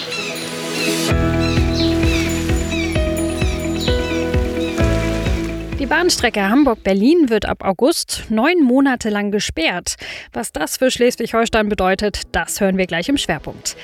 Die Bahnstrecke Hamburg-Berlin wird ab August 9 Monate lang gesperrt. Was das für Schleswig-Holstein bedeutet, das hören wir gleich im Schwerpunkt.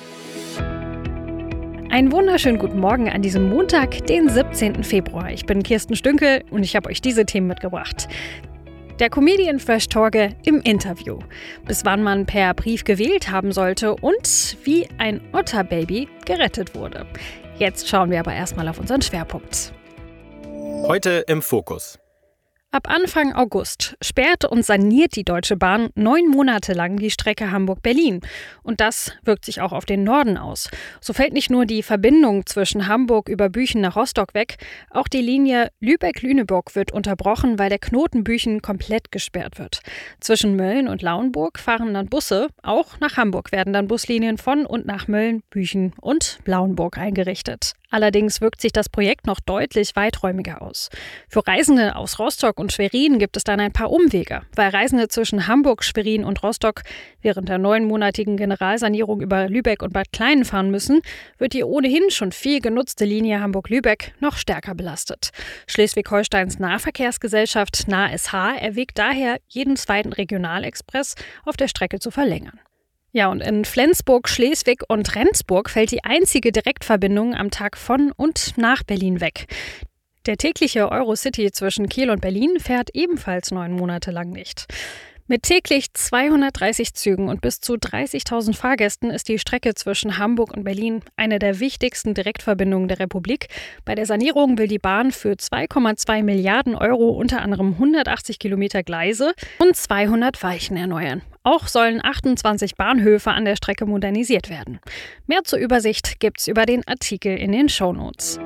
Einen wunderschönen guten Morgen an diesem Montag, den 17. Februar. Ich bin Kirsten Stünkel und ich habe euch diese Themen mitgebracht. Der Comedian Fresh Torge im Interview. Bis wann man per Brief gewählt haben sollte und wie ein Otterbaby gerettet wurde. Jetzt schauen wir aber erstmal auf unseren Schwerpunkt. Heute im Fokus. Ab Anfang August sperrt und saniert die Deutsche Bahn 9 Monate lang die Strecke Hamburg-Berlin. Und das wirkt sich auch auf den Norden aus. So fällt nicht nur die Verbindung zwischen Hamburg über Büchen nach Rostock weg, auch die Linie Lübeck-Lüneburg wird unterbrochen, weil der Knoten Büchen komplett gesperrt wird. Zwischen Mölln und Lauenburg fahren dann Busse. Auch nach Hamburg werden dann Buslinien von und nach Mölln, Büchen und Lauenburg eingerichtet. Allerdings wirkt sich das Projekt noch deutlich weiträumiger aus. Für Reisende aus Rostock und Schwerin gibt es dann ein paar Umwege, weil Reisende zwischen Hamburg, Schwerin und Rostock während der 9-monatigen Generalsanierung über Lübeck und Bad Kleinen fahren müssen, wird die ohnehin schon viel genutzte Linie Hamburg-Lübeck noch stärker belastet. Schleswig-Holsteins Nahverkehrsgesellschaft NahSH erwägt daher, jeden zweiten Regionalexpress auf der Strecke zu verlängern. Ja, und in Flensburg, Schleswig und Rendsburg fällt die einzige Direktverbindung am Tag von und nach Berlin weg. Der tägliche Eurocity zwischen Kiel und Berlin fährt ebenfalls 9 Monate lang nicht. Mit täglich 230 Zügen und bis zu 30.000 Fahrgästen ist die Strecke zwischen Hamburg und Berlin eine der wichtigsten Direktverbindungen der Republik. Bei der Sanierung will die Bahn für 2,2 Milliarden Euro unter anderem 180 Kilometer Gleise und 200 Weichen erneuern. Auch sollen 28 Bahnhöfe an der Strecke modernisiert werden. Mehr zur Übersicht gibt's über den Artikel in den Shownotes.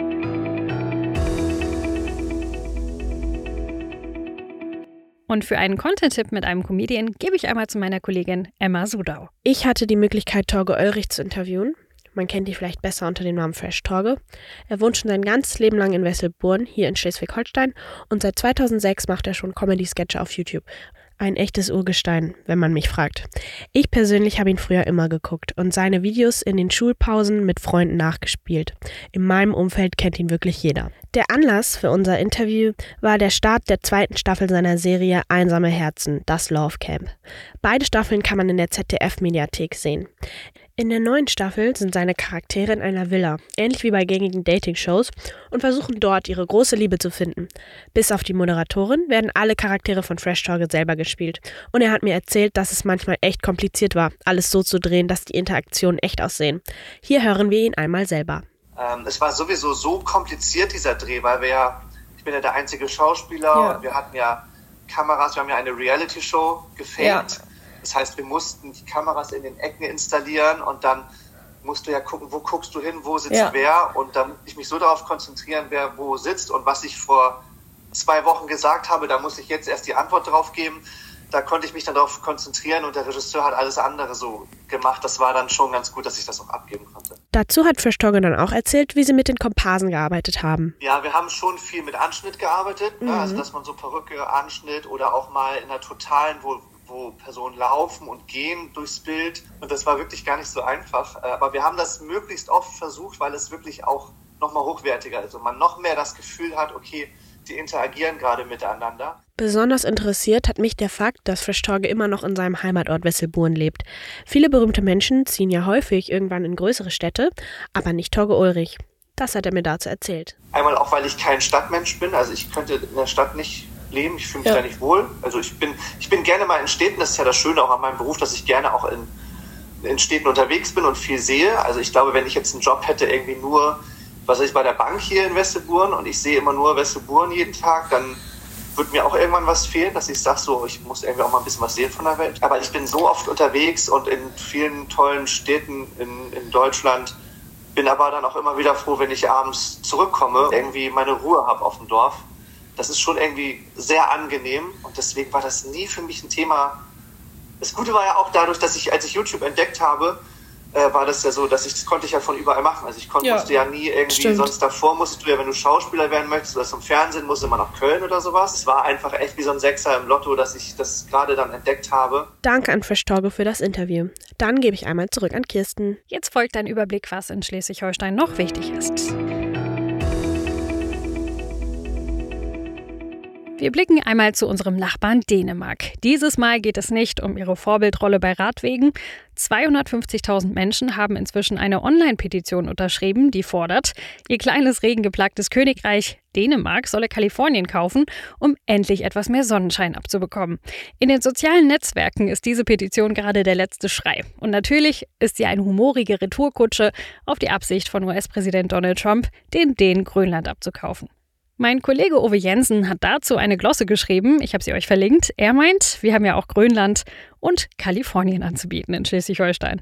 Und für einen Content-Tipp mit einem Comedian gebe ich einmal zu meiner Kollegin Emma Sudau. Ich hatte die Möglichkeit, Torge Ulrich zu interviewen. Man kennt ihn vielleicht besser unter dem Namen Fresh Torge. Er wohnt schon sein ganzes Leben lang in Wesselburn, hier in Schleswig-Holstein. Und seit 2006 macht er schon Comedy-Sketche auf YouTube. Ein echtes Urgestein, wenn man mich fragt. Ich persönlich habe ihn früher immer geguckt und seine Videos in den Schulpausen mit Freunden nachgespielt. In meinem Umfeld kennt ihn wirklich jeder. Der Anlass für unser Interview war der Start der 2. Staffel seiner Serie Einsame Herzen, das Love Camp. Beide Staffeln kann man in der ZDF-Mediathek sehen. In der 9. Staffel sind seine Charaktere in einer Villa, ähnlich wie bei gängigen Dating-Shows, und versuchen dort ihre große Liebe zu finden. Bis auf die Moderatorin werden alle Charaktere von Fresh Torge selber gespielt. Und er hat mir erzählt, dass es manchmal echt kompliziert war, alles so zu drehen, dass die Interaktionen echt aussehen. Hier hören wir ihn einmal selber. Es war sowieso so kompliziert, dieser Dreh, weil ich bin ja der einzige Schauspieler und wir hatten ja Kameras, wir haben ja eine Reality-Show gefilmt. Ja. Das heißt, wir mussten die Kameras in den Ecken installieren und dann musst du ja gucken, wo guckst du hin, wo sitzt wer, und dann muss ich mich so darauf konzentrieren, wer wo sitzt, und was ich vor 2 Wochen gesagt habe, da muss ich jetzt erst die Antwort drauf geben. Da konnte ich mich dann darauf konzentrieren und der Regisseur hat alles andere so gemacht. Das war dann schon ganz gut, dass ich das auch abgeben konnte. Dazu hat Fresh Torge dann auch erzählt, wie sie mit den Komparsen gearbeitet haben. Ja, wir haben schon viel mit Anschnitt gearbeitet, also dass man so Perücke, Anschnitt oder auch mal in der Totalen, wo Personen laufen und gehen durchs Bild. Und das war wirklich gar nicht so einfach. Aber wir haben das möglichst oft versucht, weil es wirklich auch nochmal hochwertiger ist und man noch mehr das Gefühl hat, okay, die interagieren gerade miteinander. Besonders interessiert hat mich der Fakt, dass Fresh Torge immer noch in seinem Heimatort Wesselburn lebt. Viele berühmte Menschen ziehen ja häufig irgendwann in größere Städte, aber nicht Torge Ulrich. Das hat er mir dazu erzählt. Einmal auch, weil ich kein Stadtmensch bin, also ich könnte in der Stadt nicht leben, ich fühle mich da nicht wohl. Also ich bin gerne mal in Städten, das ist ja das Schöne auch an meinem Beruf, dass ich gerne auch in Städten unterwegs bin und viel sehe. Also ich glaube, wenn ich jetzt einen Job hätte, irgendwie nur, was weiß ich, bei der Bank hier in Wesselburn und ich sehe immer nur Wesselburn jeden Tag, dann wird mir auch irgendwann was fehlen, dass ich sage, so, ich muss irgendwie auch mal ein bisschen was sehen von der Welt. Aber ich bin so oft unterwegs und in vielen tollen Städten in Deutschland, bin aber dann auch immer wieder froh, wenn ich abends zurückkomme, irgendwie meine Ruhe habe auf dem Dorf. Das ist schon irgendwie sehr angenehm und deswegen war das nie für mich ein Thema. Das Gute war ja auch dadurch, dass als ich YouTube entdeckt habe, war das ja so, das konnte ich ja von überall machen. Also ich musste ja nie irgendwie, sonst davor musstest du ja, wenn du Schauspieler werden möchtest oder zum Fernsehen musst, immer nach Köln oder sowas. Es war einfach echt wie so ein Sechser im Lotto, dass ich das gerade dann entdeckt habe. Danke an Fresh Torge für das Interview. Dann gebe ich einmal zurück an Kirsten. Jetzt folgt ein Überblick, was in Schleswig-Holstein noch wichtig ist. Wir blicken einmal zu unserem Nachbarn Dänemark. Dieses Mal geht es nicht um ihre Vorbildrolle bei Radwegen. 250.000 Menschen haben inzwischen eine Online-Petition unterschrieben, die fordert, ihr kleines regengeplagtes Königreich Dänemark solle Kalifornien kaufen, um endlich etwas mehr Sonnenschein abzubekommen. In den sozialen Netzwerken ist diese Petition gerade der letzte Schrei. Und natürlich ist sie eine humorige Retourkutsche auf die Absicht von US-Präsident Donald Trump, den Dänen Grönland abzukaufen. Mein Kollege Uwe Jensen hat dazu eine Glosse geschrieben, ich habe sie euch verlinkt. Er meint, wir haben ja auch Grönland und Kalifornien anzubieten in Schleswig-Holstein.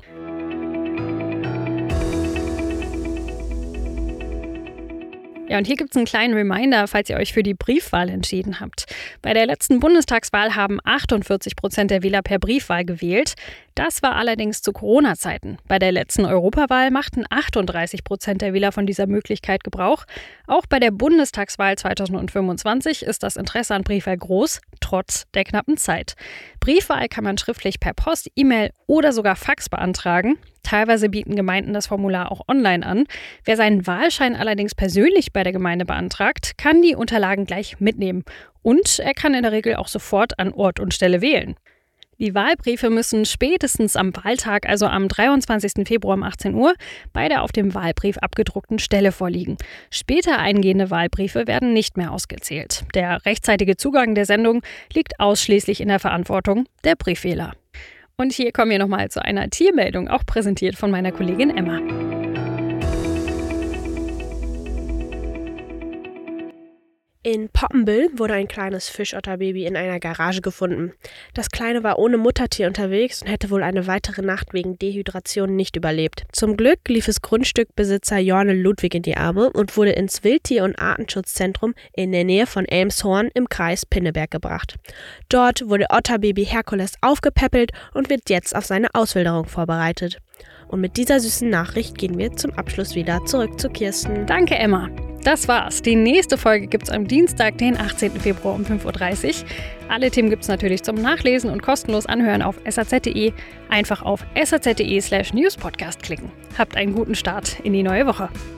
Ja, und hier gibt es einen kleinen Reminder, falls ihr euch für die Briefwahl entschieden habt. Bei der letzten Bundestagswahl haben 48% der Wähler per Briefwahl gewählt. Das war allerdings zu Corona-Zeiten. Bei der letzten Europawahl machten 38% der Wähler von dieser Möglichkeit Gebrauch. Auch bei der Bundestagswahl 2025 ist das Interesse an Briefwahl groß, trotz der knappen Zeit. Briefwahl kann man schriftlich per Post, E-Mail oder sogar Fax beantragen. Teilweise bieten Gemeinden das Formular auch online an. Wer seinen Wahlschein allerdings persönlich bei der Gemeinde beantragt, kann die Unterlagen gleich mitnehmen. Und er kann in der Regel auch sofort an Ort und Stelle wählen. Die Wahlbriefe müssen spätestens am Wahltag, also am 23. Februar um 18 Uhr, bei der auf dem Wahlbrief abgedruckten Stelle vorliegen. Später eingehende Wahlbriefe werden nicht mehr ausgezählt. Der rechtzeitige Zugang der Sendung liegt ausschließlich in der Verantwortung der Briefwähler. Und hier kommen wir nochmal zu einer Tiermeldung, auch präsentiert von meiner Kollegin Emma. In Poppenbüll wurde ein kleines Fischotterbaby in einer Garage gefunden. Das Kleine war ohne Muttertier unterwegs und hätte wohl eine weitere Nacht wegen Dehydration nicht überlebt. Zum Glück lief es Grundstückbesitzer Jorne Ludwig in die Arme und wurde ins Wildtier- und Artenschutzzentrum in der Nähe von Elmshorn im Kreis Pinneberg gebracht. Dort wurde Otterbaby Herkules aufgepäppelt und wird jetzt auf seine Auswilderung vorbereitet. Und mit dieser süßen Nachricht gehen wir zum Abschluss wieder zurück zu Kirsten. Danke, Emma. Das war's. Die nächste Folge gibt's am Dienstag, den 18. Februar um 5.30 Uhr. Alle Themen gibt's natürlich zum Nachlesen und kostenlos anhören auf saz.de. Einfach auf saz.de/newspodcast klicken. Habt einen guten Start in die neue Woche.